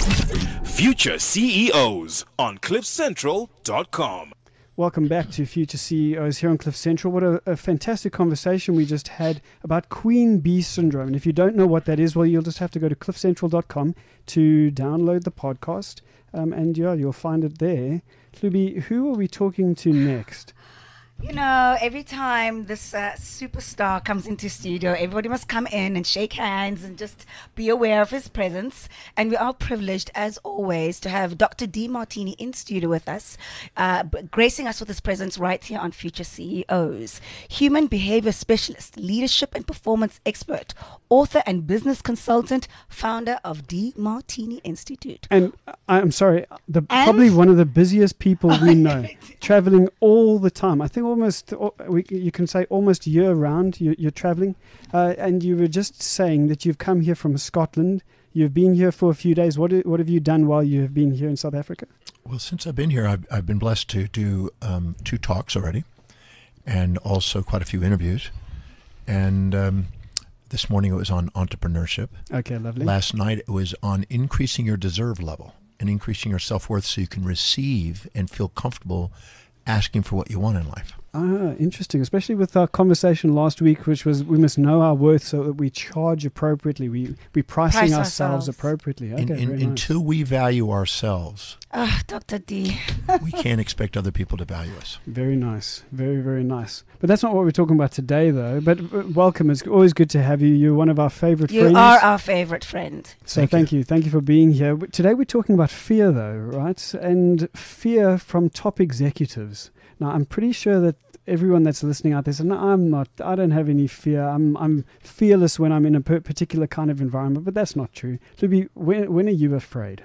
Future CEOs on CliffCentral.com. Welcome back to Future CEOs here on Cliff Central. What a fantastic conversation we just had about Queen Bee Syndrome. And if you don't know what that is, well, you'll just have to go to CliffCentral.com to download the podcast. And you'll find it there. Luby, who are we talking to next? You know, every time this superstar comes into studio, everybody must come in and shake hands and just be aware of his presence. And we are privileged, as always, to have Dr. Demartini in studio with us, gracing us with his presence right here on Future CEOs. Human behavior specialist, leadership and performance expert, author and business consultant, founder of Demartini Institute. And I'm sorry, probably one of the busiest people we know, traveling all the time. I think you can say almost year round you're traveling. And you were just saying that you've come here from Scotland. You've been here for a few days. What have you done while you have been here in South Africa? Well, since I've been here, I've been blessed to do 2 talks already, and also quite a few interviews. And this morning it was on entrepreneurship. Okay, lovely. Last night it was on increasing your deserve level and increasing your self-worth so you can receive and feel comfortable asking for what you want in life. Ah, interesting. Especially with our conversation last week, which was we must know our worth so that we charge appropriately. We pricing ourselves appropriately. Okay, until we value ourselves, Dr. D, we can't expect other people to value us. Very nice. Very, very nice. But that's not what we're talking about today, though. But welcome. It's always good to have you. You're one of our favorite friends. You are our favorite friend. So thank you. Thank you for being here. Today we're talking about fear, though, right? And fear from top executives. Now, I'm pretty sure that everyone that's listening out there says, no, I don't have any fear. I'm fearless when I'm in a particular kind of environment, but that's not true. Luby, when are you afraid?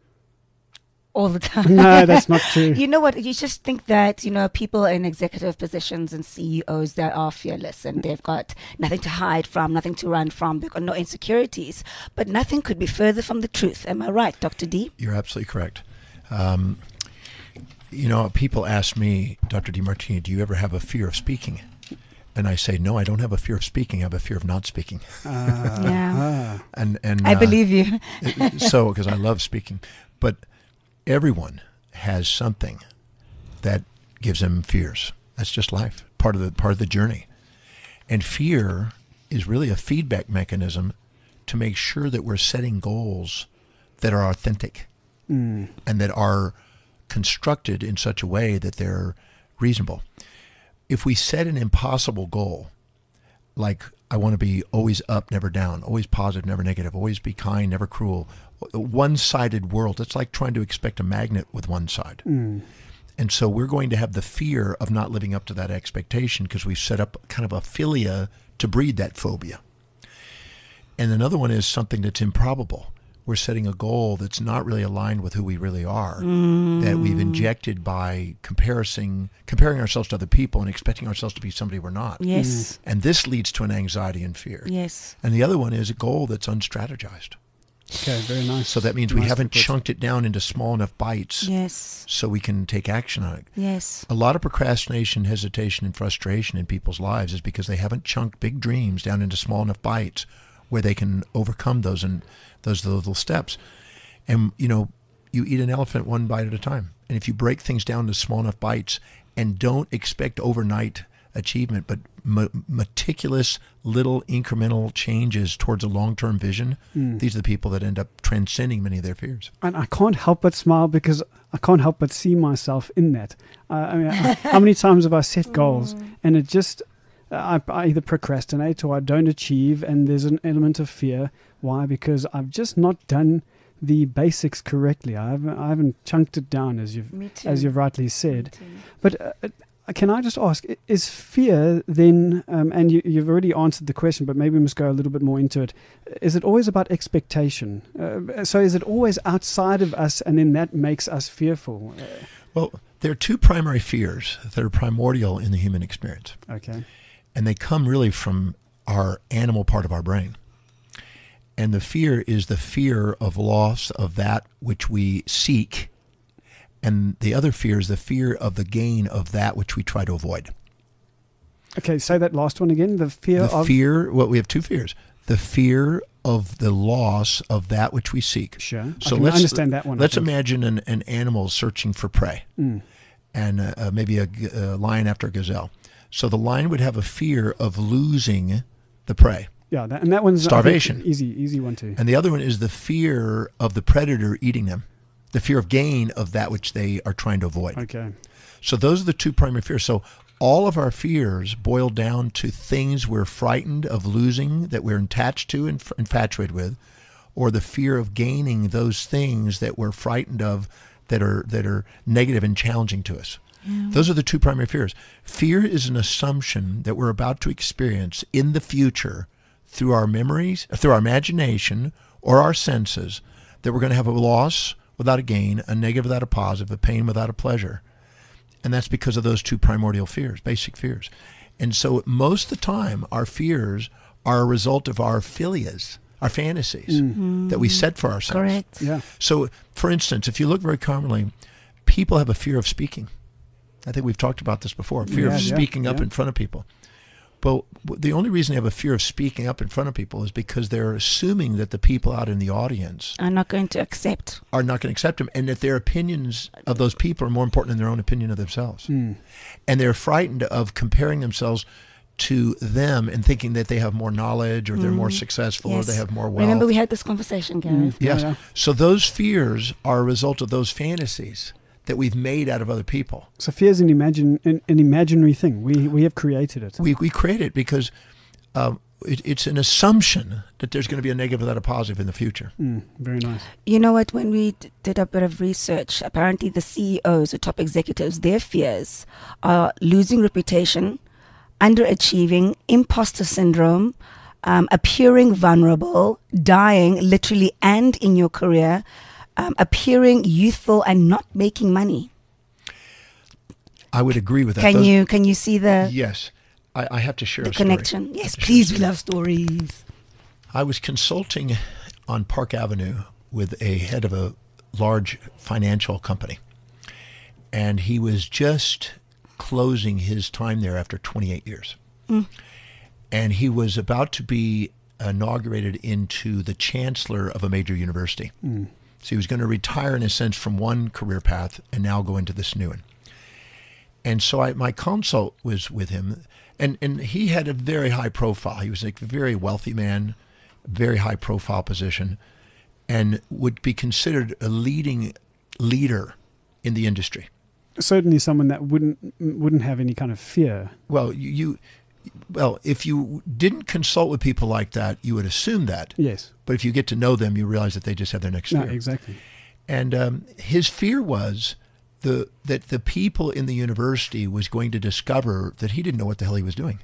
All the time. No, that's not true. You know what? You just think that, people in executive positions and CEOs that are fearless and they've got nothing to hide from, nothing to run from, they've got no insecurities. But nothing could be further from the truth. Am I right, Dr. D? You're absolutely correct. People ask me, Dr. Demartini, do you ever have a fear of speaking? And I say, no, I don't have a fear of speaking. I have a fear of not speaking. Yeah. And I believe you. Because I love speaking. But everyone has something that gives them fears. That's just life, part of the journey. And fear is really a feedback mechanism to make sure that we're setting goals that are authentic and that are constructed in such a way that they're reasonable. If we set an impossible goal, like I want to be always up, never down, always positive, never negative, always be kind, never cruel, a one-sided world, it's like trying to expect a magnet with one side. And so we're going to have the fear of not living up to that expectation because we've set up kind of a philia to breed that phobia. And another one is something that's improbable. We're setting a goal that's not really aligned with who we really are, that we've injected by comparing ourselves to other people and expecting ourselves to be somebody we're not. Yes. And this leads to an anxiety and fear. Yes. And the other one is a goal that's unstrategized. Okay, very nice. So that means we haven't chunked it down into small enough bites so we can take action on it. Yes. A lot of procrastination, hesitation, and frustration in people's lives is because they haven't chunked big dreams down into small enough bites where they can overcome those little steps. And, you eat an elephant one bite at a time. And if you break things down to small enough bites and don't expect overnight achievement, but meticulous little incremental changes towards a long-term vision, these are the people that end up transcending many of their fears. And I can't help but smile because I can't help but see myself in that. How many times have I set goals and it just... I either procrastinate or I don't achieve, and there's an element of fear. Why? Because I've just not done the basics correctly. I haven't chunked it down as you've rightly said. But can I just ask, is fear then, and you've already answered the question, but maybe we must go a little bit more into it. Is it always about expectation? So is it always outside of us, and then that makes us fearful? Well, there are 2 primary fears that are primordial in the human experience. Okay. And they come really from our animal part of our brain. And the fear is the fear of loss of that which we seek. And the other fear is the fear of the gain of that which we try to avoid. Okay, say that last one again. The fear of... Well, we have 2 fears. the fear of the loss of that which we seek. Sure. So I can understand that one. I Let's think. imagine an animal searching for prey, and maybe a lion after a gazelle. So the lion would have a fear of losing the prey. Yeah, and that one's Starvation. I think, easy one too. And the other one is the fear of the predator eating them, the fear of gain of that which they are trying to avoid. Okay. So those are the two primary fears. So all of our fears boil down to things we're frightened of losing, that we're attached to and infatuated with, or the fear of gaining those things that we're frightened of that are negative and challenging to us. Those are the two primary fears. Fear is an assumption that we're about to experience in the future through our memories, through our imagination, or our senses, that we're going to have a loss without a gain, a negative without a positive, a pain without a pleasure. And that's because of those two primordial fears, basic fears. And so most of the time, our fears are a result of our philias, our fantasies that we set for ourselves. Correct. Yeah. So, for instance, if you look very commonly, people have a fear of speaking. I think we've talked about this before, fear of speaking up in front of people. But the only reason they have a fear of speaking up in front of people is because they're assuming that the people out in the audience I'm not going to accept. are not going to accept them, and that their opinions of those people are more important than their own opinion of themselves. And they're frightened of comparing themselves to them and thinking that they have more knowledge, or they're more successful, or Yes. they have more wealth. Remember, we had this conversation, Gareth. Yes. Yeah. So those fears are a result of those fantasies that we've made out of other people. So fear is an imaginary thing. We have created it. We create it because it's an assumption that there's going to be a negative without a positive in the future. Very nice. You know what? When we did a bit of research, apparently the CEOs, the top executives, their fears are losing reputation, underachieving, imposter syndrome, appearing vulnerable, dying literally and in your career, appearing youthful and not making money. I would agree with that. Can you see the Yes. I have to share the a story. connection? Yes, please. We love stories. I was consulting on Park Avenue with a head of a large financial company, and he was just closing his time there after 28 years. And he was about to be inaugurated into the chancellor of a major university. So he was going to retire, in a sense, from one career path and now go into this new one. And so my consult was with him, and he had a very high profile. He was a very wealthy man, very high profile position, and would be considered a leading leader in the industry. Certainly someone that wouldn't have any kind of fear. Well, if you didn't consult with people like that, you would assume that. Yes. But if you get to know them, you realize that they just have their next No, fear. exactly. And his fear was that the people in the university was going to discover that he didn't know what the hell he was doing.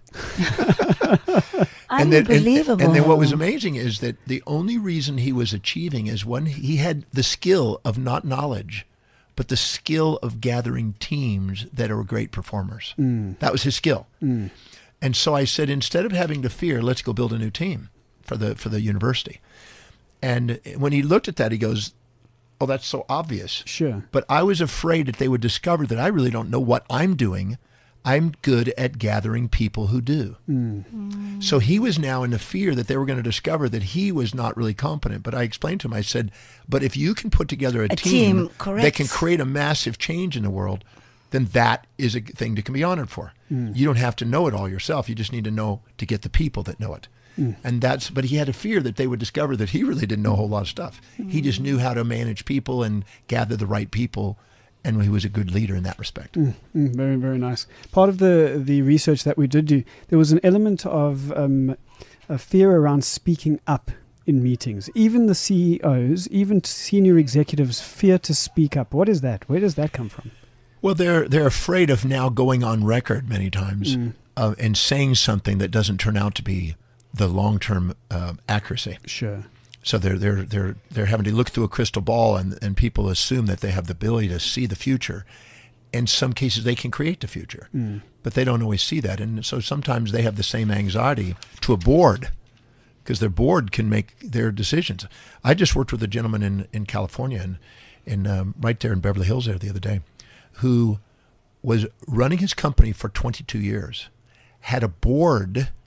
Unbelievable. And then what was amazing is that the only reason he was achieving is when he had the skill of not knowledge, but the skill of gathering teams that are great performers. That was his skill. And so I said, instead of having to fear, let's go build a new team for the university. And when he looked at that, he goes, oh, that's so obvious. Sure. But I was afraid that they would discover that I really don't know what I'm doing. I'm good at gathering people who do. So he was now in the fear that they were going to discover that he was not really competent. But I explained to him, I said, but if you can put together a team correct. that can create a massive change in the world, then that is a thing that can be honored for. You don't have to know it all yourself. You just need to know to get the people that know it. But he had a fear that they would discover that he really didn't know a whole lot of stuff. He just knew how to manage people and gather the right people, and he was a good leader in that respect. Very, very nice. Part of the research that we did do, there was an element of a fear around speaking up in meetings. Even the CEOs, even senior executives fear to speak up. What is that? Where does that come from? Well, they're afraid of now going on record many times and saying something that doesn't turn out to be the long-term accuracy. Sure. So they're having to look through a crystal ball, and people assume that they have the ability to see the future. In some cases, they can create the future, but they don't always see that. And so sometimes they have the same anxiety to a board, because their board can make their decisions. I just worked with a gentleman in California, and right there in Beverly Hills there the other day, who was running his company for 22 years, had a board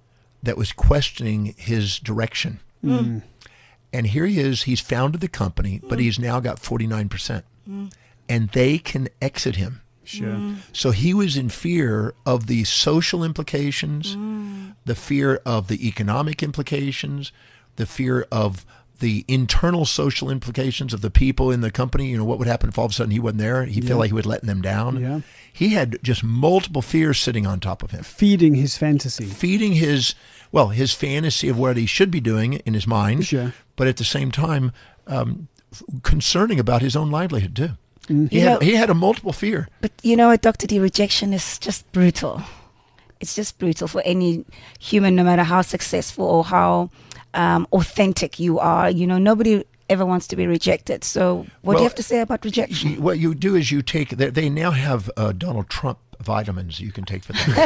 that was questioning his direction. And here he is, he's founded the company, but he's now got 49%. And they can exit him. Sure. So he was in fear of the social implications, the fear of the economic implications, the fear of the internal social implications of the people in the company. You know, what would happen if all of a sudden he wasn't there? He felt like he was letting them down. Yeah. He had just multiple fears sitting on top of him. Feeding his fantasy. Feeding his fantasy of what he should be doing in his mind, Sure. but at the same time, concerning about his own livelihood too. He had a multiple fear. But you know what, Dr. D, rejection is just brutal. It's just brutal for any human, no matter how successful or how authentic you are. You know, nobody ever wants to be rejected. So what do you have to say about rejection? What you do is you take, they now have Donald Trump vitamins you can take for that.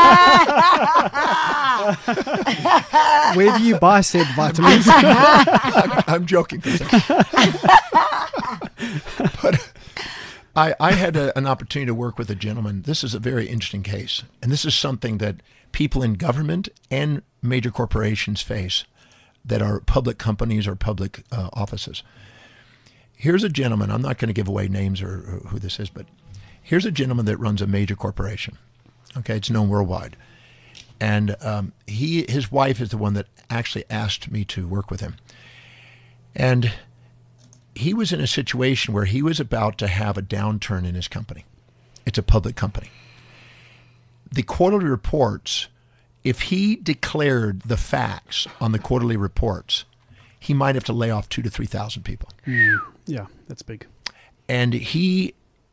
Where do you buy said vitamins? I'm joking. But I had an opportunity to work with a gentleman. This is a very interesting case. And this is something that people in government and major corporations face that are public companies or public offices. Here's a gentleman. I'm not going to give away names or who this is, but here's a gentleman that runs a major corporation. Okay, it's known worldwide. And his wife is the one that actually asked me to work with him. And he was in a situation where he was about to have a downturn in his company. It's a public company. The quarterly reports, if he declared the facts on the quarterly reports, he might have to lay off 2,000 to 3,000 people. Yeah, that's big. And he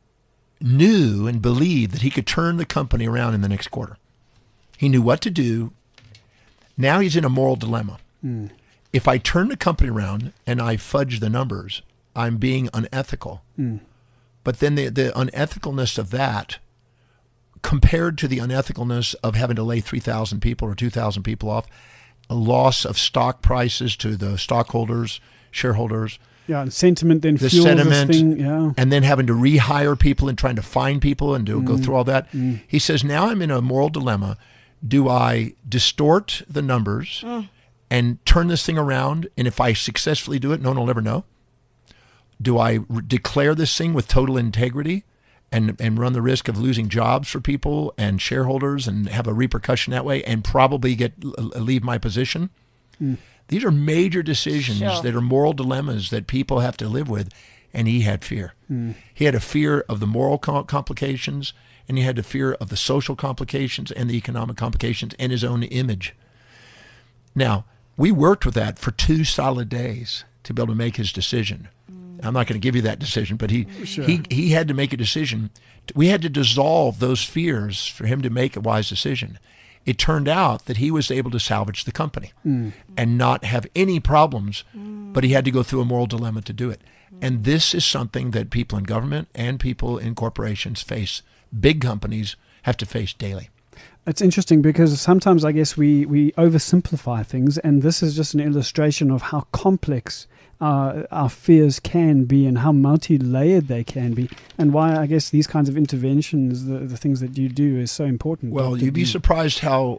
knew and believed that he could turn the company around in the next quarter. He knew what to do. Now he's in a moral dilemma. If I turn the company around and I fudge the numbers, I'm being unethical. But then the unethicalness of that compared to the unethicalness of having to lay 3,000 people or 2,000 people off, a loss of stock prices to the stockholders, shareholders. Yeah, and sentiment then the fuels sentiment, this thing. Yeah. and then having to rehire people and trying to find people and go through all that. He says, now I'm in a moral dilemma. Do I distort the numbers and turn this thing around? And if I successfully do it, no one will ever know. Do I declare this thing with total integrity and run the risk of losing jobs for people and shareholders and have a repercussion that way and probably leave my position? These are major decisions that are moral dilemmas that people have to live with, and he had fear. He had a fear of the moral complications, and he had a fear of the social complications and the economic complications and his own image. Now, we worked with that for 2 solid days to be able to make his decision. I'm not going to give you that decision, but he had to make a decision. We had to dissolve those fears for him to make a wise decision. It turned out that he was able to salvage the company and not have any problems, but he had to go through a moral dilemma to do it. And this is something that people in government and people in corporations face. Big companies have to face daily. It's interesting because sometimes I guess we oversimplify things, and this is just an illustration of how complex our fears can be and how multi-layered they can be, and why I guess these kinds of interventions, the things that you do, is so important. Well, you'd be surprised how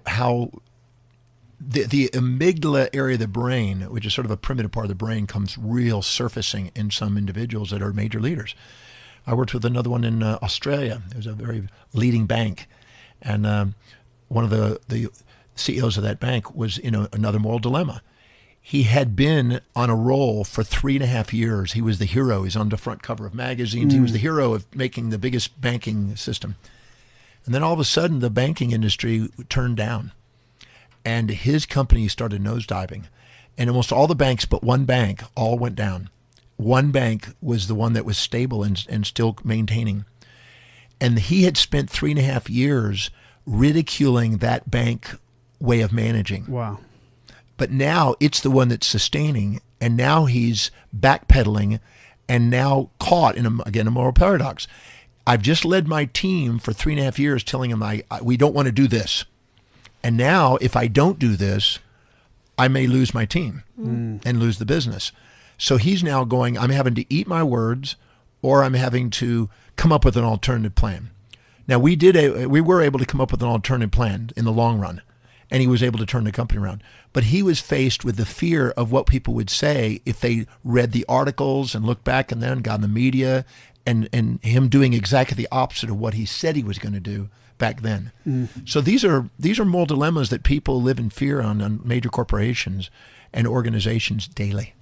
the amygdala area of the brain, which is sort of a primitive part of the brain, comes real surfacing in some individuals that are major leaders. I worked with another one in Australia. It was a very leading bank, and one of the CEOs of that bank was in another moral dilemma. He had been on a roll for 3.5 years. He was the hero. He's on the front cover of magazines. He was the hero of making the biggest banking system. And then all of a sudden, the banking industry turned down, and his company started nosediving. And almost all the banks but one bank all went down. One bank was the one that was stable and still maintaining. And he had spent 3.5 years ridiculing that bank way of managing. Wow. But now it's the one that's sustaining, and now he's backpedaling and now caught in, a moral paradox. I've just led my team for 3.5 years telling him we don't want to do this. And now if I don't do this, I may lose my team and lose the business. So he's now going, I'm having to eat my words, or I'm having to come up with an alternative plan. Now we were able to come up with an alternative plan in the long run. and he was able to turn the company around. But he was faced with the fear of what people would say if they read the articles and looked back and then got in the media, and him doing exactly the opposite of what he said he was going to do back then. So these are moral dilemmas that people live in fear on major corporations and organizations daily.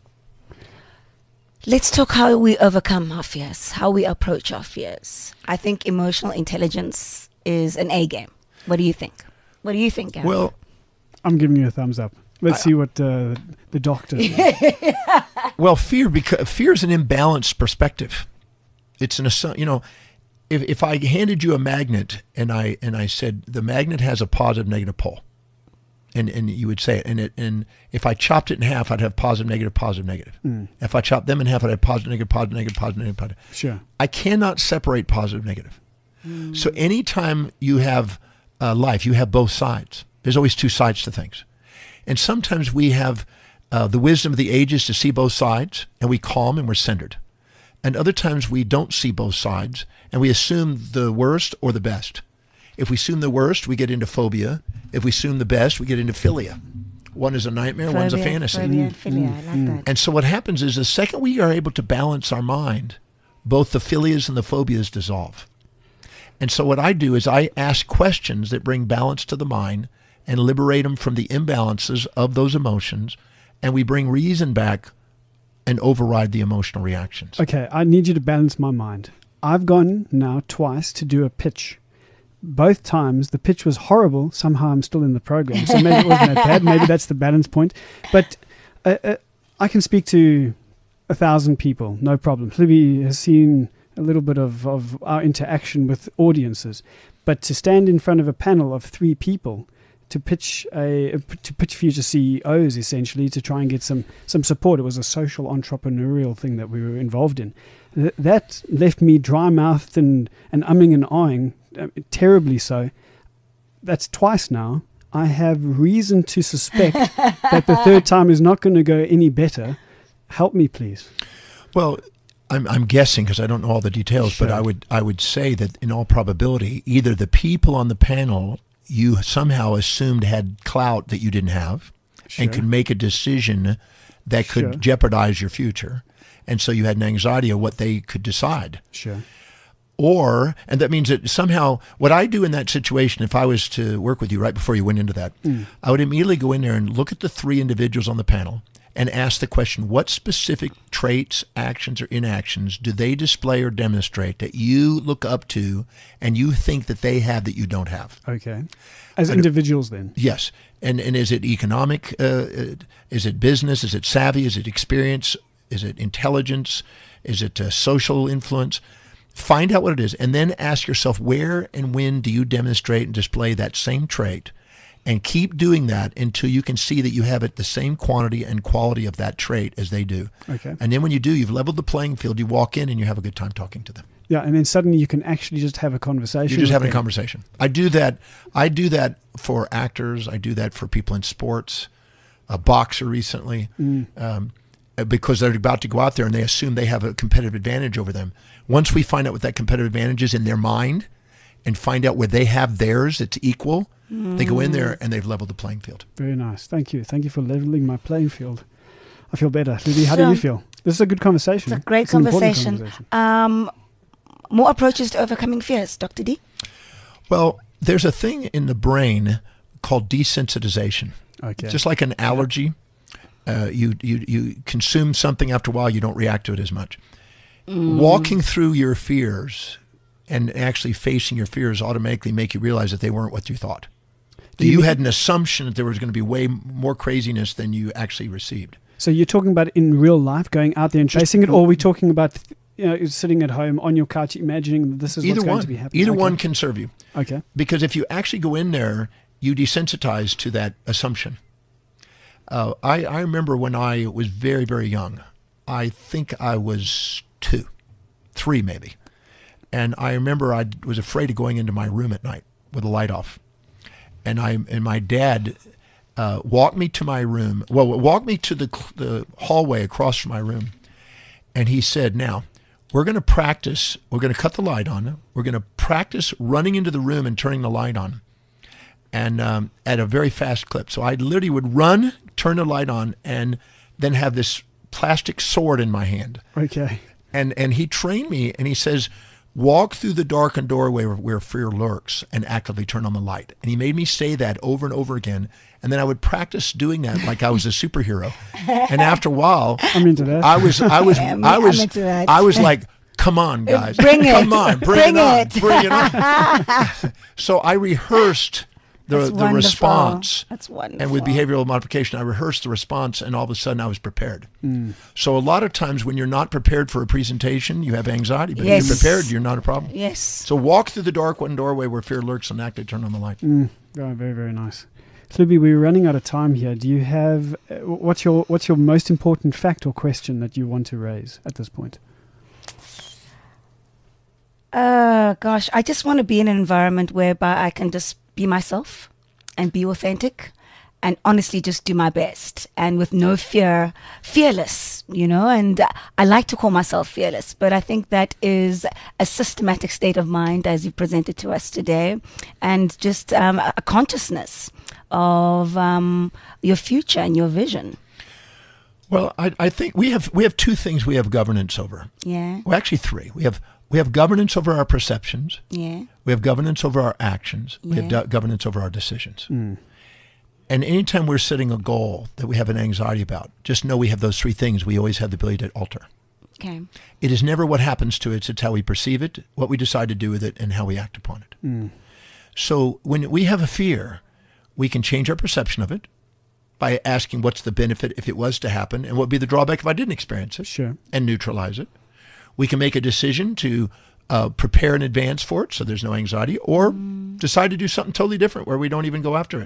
Let's talk how we overcome our fears, how we approach our fears. I think emotional intelligence is an A game. What do you think? What do you think, Gary? Well, I'm giving you a thumbs up. Let's see what the doctor says. well, fear is an imbalanced perspective. It's if I handed you a magnet and I said the magnet has a positive negative pole, and you would say it, and if I chopped it in half, I'd have positive negative positive negative. If I chopped them in half, I'd have positive negative positive negative positive negative positive. Sure. I cannot separate positive negative. So anytime you have life, you have both sides. There's always two sides to things, and sometimes we have the wisdom of the ages to see both sides, and we calm and we're centered. And other times we don't see both sides, and we assume the worst or the best. If we assume the worst, we get into phobia. If we assume the best, we get into philia. One is a nightmare, one's a fantasy. Phobia and philia, I like that. And so what happens is the second we are able to balance our mind, both the philias and the phobias dissolve. And so what I do is I ask questions that bring balance to the mind and liberate them from the imbalances of those emotions, and we bring reason back and override the emotional reactions. Okay, I need you to balance my mind. I've gone now twice to do a pitch. Both times the pitch was horrible. Somehow I'm still in the program, so maybe it wasn't that bad. Maybe that's the balance point. But I can speak to 1,000 people, no problem. Libby has seen a little bit of our interaction with audiences. But to stand in front of a panel of 3 people to pitch future CEOs, essentially, to try and get some support. It was a social entrepreneurial thing that we were involved in. That left me dry-mouthed and umming and ahhing, terribly so. That's twice now. I have reason to suspect that the third time is not going to go any better. Help me, please. Well, I'm guessing because I don't know all the details, Sure. but I would say that in all probability, either the people on the panel you somehow assumed had clout that you didn't have, Sure. and could make a decision that could Sure. jeopardize your future. And so you had an anxiety of what they could decide. Sure. And that means that somehow what I do in that situation, if I was to work with you right before you went into that, I would immediately go in there and look at the 3 individuals on the panel and ask the question, what specific traits, actions, or inactions do they display or demonstrate that you look up to and you think that they have that you don't have? Okay. As individuals then? Yes. And is it economic? Is it business? Is it savvy? Is it experience? Is it intelligence? Is it social influence? Find out what it is, and then ask yourself, where and when do you demonstrate and display that same trait? And keep doing that until you can see that you have it the same quantity and quality of that trait as they do. Okay. And then when you do, you've leveled the playing field. You walk in and you have a good time talking to them. Yeah, and then suddenly you can actually just have a conversation. You're just with having a them. conversation. I do that for actors. I do that for people in sports. A boxer recently, because they're about to go out there and they assume they have a competitive advantage over them. Once we find out what that competitive advantage is in their mind and find out where they have theirs, it's equal, they go in there and they've leveled the playing field. Very nice. Thank you. Thank you for leveling my playing field. I feel better. Libby, how do you feel? This is a good conversation. It's a great an important conversation. More approaches to overcoming fears, Dr. D? Well, there's a thing in the brain called desensitization. Okay. Just like an allergy, you consume something after a while, you don't react to it as much. Walking through your fears and actually facing your fears automatically make you realize that they weren't what you thought. You had an assumption that there was going to be way more craziness than you actually received. So you're talking about in real life, going out there and chasing it, or are we talking about sitting at home on your couch, imagining that this is what's going to be happening? Either Okay. one can serve you. Okay. Because if you actually go in there, you desensitize to that assumption. I remember when I was very, very young. I think I was 2, 3 maybe. And I remember I was afraid of going into my room at night with the light off. And my dad walked me to my room. Well, walked me to the hallway across from my room. And he said, now, we're going to practice. We're going to cut the light on. We're going to practice running into the room and turning the light on. and at a very fast clip. So I literally would run, turn the light on, and then have this plastic sword in my hand. Okay. And he trained me, and he says, walk through the darkened doorway where fear lurks and actively turn on the light. And he made me say that over and over again. And then I would practice doing that like I was a superhero. And after a while, I'm into that. I was into that. I was like, come on, guys. Bring it. Come on, bring it Bring on. Bring it on. So I rehearsed the wonderful. response. That's wonderful. And with behavioral modification, I rehearsed the response, and all of a sudden I was prepared. So a lot of times when you're not prepared for a presentation, you have anxiety. But Yes. if you're prepared, you're not a problem. Yes. So walk through the dark one doorway where fear lurks and actively turn on the light. Oh, very, very nice. Slubi, we're running out of time here. Do you have what's your most important fact or question that you want to raise at this point? Gosh, I just want to be in an environment whereby I can just be myself and be authentic and honestly just do my best and with no fear, fearless, and I like to call myself fearless, but I think that is a systematic state of mind as you presented to us today, and just a consciousness of your future and your vision. Well, I think we have two things we have governance over. Yeah. Well, actually three. We have governance over our perceptions. Yeah. We have governance over our actions. We Yeah. have governance over our decisions. And anytime we're setting a goal that we have an anxiety about, just know we have those three things we always have the ability to alter. Okay. It is never what happens to it. It's how we perceive it, what we decide to do with it, and how we act upon it. So when we have a fear, we can change our perception of it by asking what's the benefit if it was to happen, and what would be the drawback if I didn't experience it, Sure. and neutralize it. We can make a decision to prepare in advance for it so there's no anxiety, or decide to do something totally different where we don't even go after it.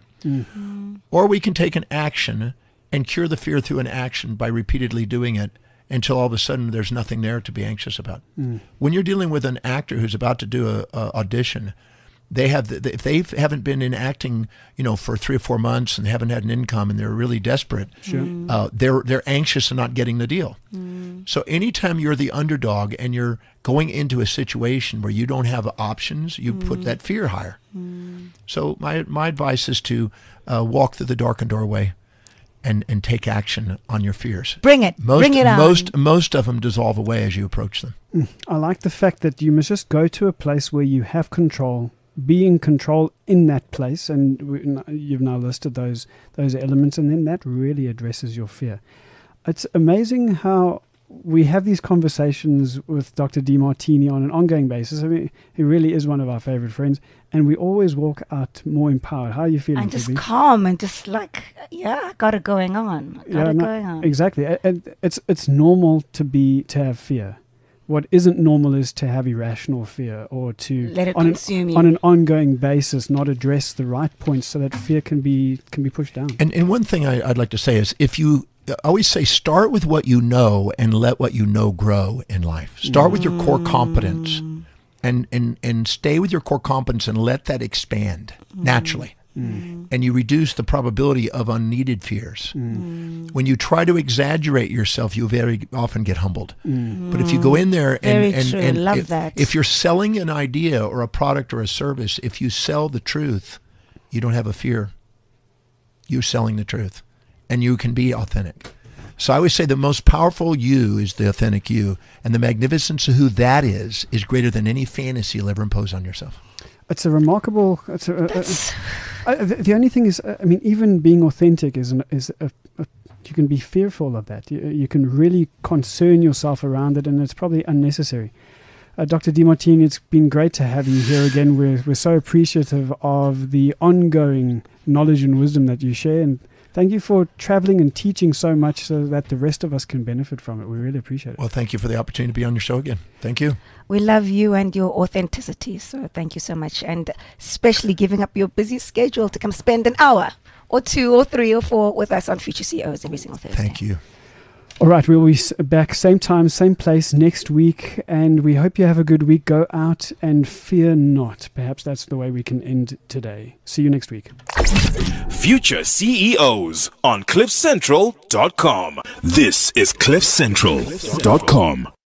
Or we can take an action and cure the fear through an action by repeatedly doing it until all of a sudden there's nothing there to be anxious about. When you're dealing with an actor who's about to do a audition, they have if they haven't been in acting, for 3 or 4 months and haven't had an income and they're really desperate, they're anxious and not getting the deal. So anytime you're the underdog and you're going into a situation where you don't have options, you put that fear higher. So my advice is to walk through the darkened doorway and take action on your fears. Bring it. Bring it on. Most of them dissolve away as you approach them. I like the fact that you must just go to a place where you have control, be in control in that place, and you've now listed those elements, and then that really addresses your fear. It's amazing how we have these conversations with Dr. Demartini on an ongoing basis. I mean, he really is one of our favorite friends, and we always walk out more empowered. How are you feeling, And just Libby? calm and just like, I got it going on. Going on. Exactly. It's normal to have fear. What isn't normal is to have irrational fear, or to Let it consume you. on an ongoing basis, not address the right points so that fear can be pushed down. And one thing I'd like to say is, if you always say, start with what you know and let what you know grow in life. Start with your core competence and stay with your core competence and let that expand naturally. And you reduce the probability of unneeded fears. When you try to exaggerate yourself, you very often get humbled. But if you go in there and Love that. if you're selling an idea or a product or a service, if you sell the truth, you don't have a fear. You're selling the truth, and you can be authentic. So I always say the most powerful you is the authentic you, and the magnificence of who that is greater than any fantasy you'll ever impose on yourself. It's a remarkable. The only thing is, even being authentic you can be fearful of that. You can really concern yourself around it, and it's probably unnecessary. Dr. Demartini, it's been great to have you here again. We're so appreciative of the ongoing knowledge and wisdom that you share, and thank you for traveling and teaching so much so that the rest of us can benefit from it. We really appreciate it. Well, thank you for the opportunity to be on your show again. Thank you. We love you and your authenticity. So thank you so much. And especially giving up your busy schedule to come spend an hour or 2 or 3 or 4 with us on Future CEOs every single Thursday. Thank you. All right, we'll be back same time, same place next week, and we hope you have a good week. Go out and fear not. Perhaps that's the way we can end today. See you next week. Future CEOs on CliffCentral.com. This is CliffCentral.com.